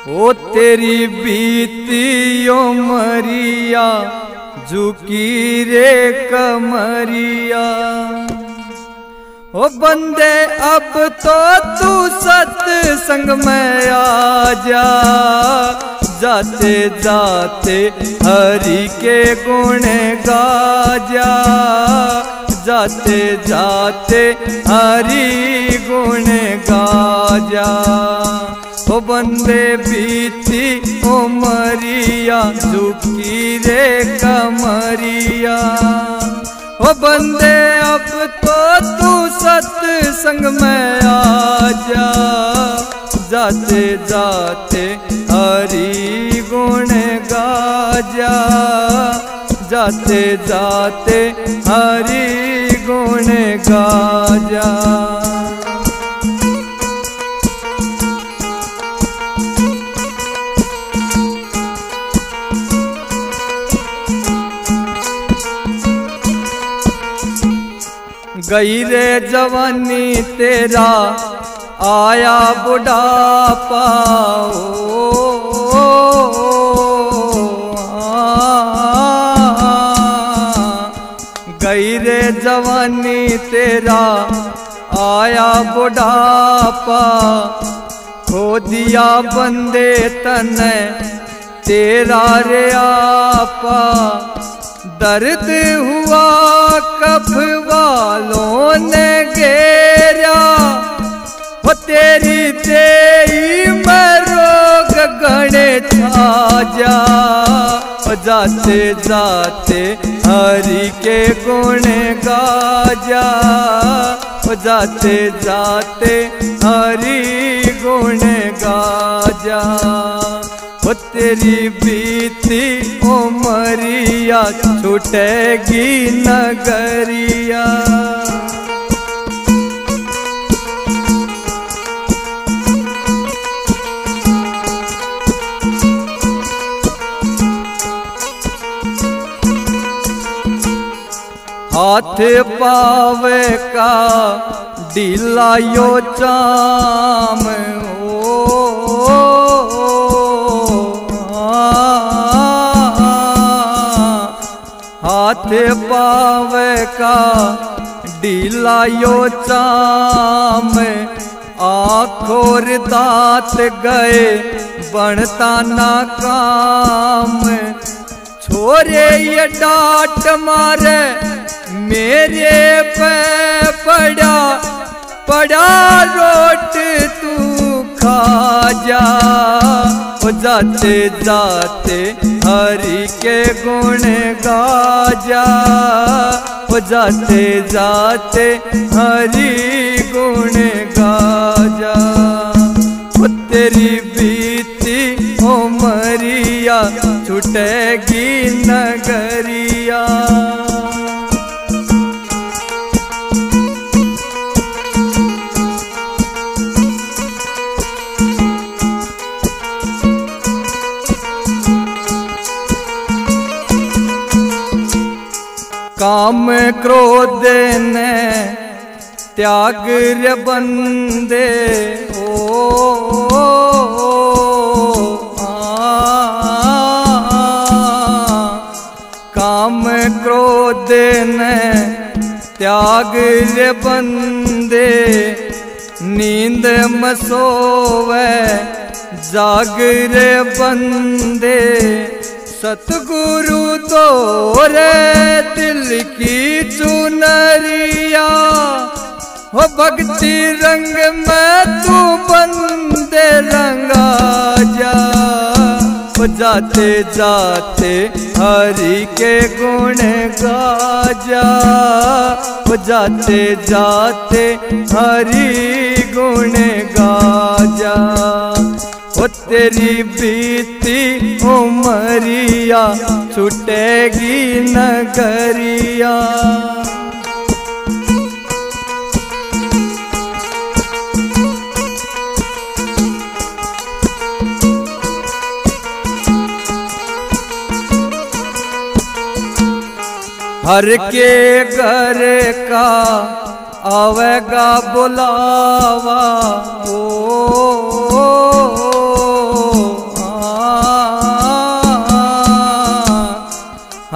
ओ तेरी बीती उमरिया झुकी रे कमरिया। ओ बंदे अब तो तू सत्संग में आ जा, जाते जाते हरि के गुण गा जा, जाते जाते हरि गुण गा जा। ओ बंदे बीती उमरिया झुकी रे कमरिया। ओ बंदे अब तो तू सत्संग में आ जा, जाते जाते हरि गुण गा जा, जाते जाते हरि गुण गा जा। गई रे जवानी तेरा आया बुढ़ापा, गई रे जवानी तेरा आया बुढ़ापा। खो दिया बंदे तने तेरा रे आपा। दर्द हुआ कफ वालों ने घेरा, वो तेरी देई में रोग गणे छा जा। जाते जाते हरि के गुण गा जा, जाते जाते हरि गुण गा जा। ओ तेरी बीती उमरिया छूटेगी नगरिया। हाथ पावे का ढीला यो चाम, हाथ पावे का ढीला यो चाम। आँखों दांत गए बनता ना काम। छोरे ये डांट मारे मेरे पे पड़ा, पड़ा रोट तू खा जा। ओ जाते जाते हरि के गुण गा जा, ओ जाते जाते हरि गुण गा जा। ओ तेरी बीती उमरिया छूटेगी नगरिया। काम क्रोध ने त्याग रे बंदे, काम क्रोध ने त्याग रे बंदे। नींद में सोवे जाग रे बंदे। सतगुरु तोरे दिल की चुनरिया, हो भक्ति रंग में तू बंदे रंगा जा। हो जाते जाते हरि के गुण गा जा, हो जाते जाते हरि गुण गा जा। ओ तेरी बीती उमरिया छूटेगी नगरिया। हर के घर का आवेगा बुलावा, ओ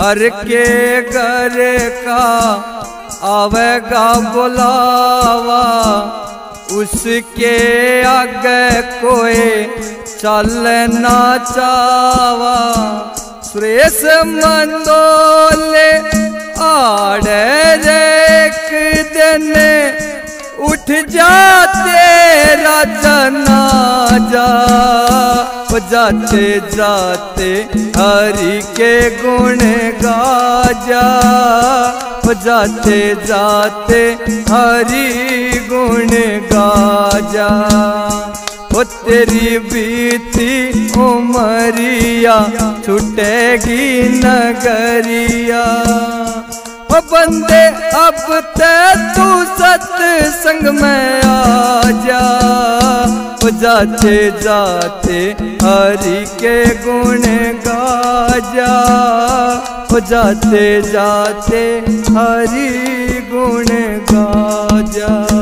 हर के घर का आवेगा बुलावा, उसके आगे कोई चल ना चावा। सुरेश मंडोले आड़े एक दिन उठ जाते राजना जा, जाते जाते हरि के गुण गाजा, जाते जाते हरि गुण गाजा। ओ तेरी बीती उमरिया छुटेगी नगरिया, ओ बंदे अब ते तू सत्संग में आ जा, ओ जाते जाते हरि के गुण गाजा, ओ जाते जाते हरि गुण गाजा।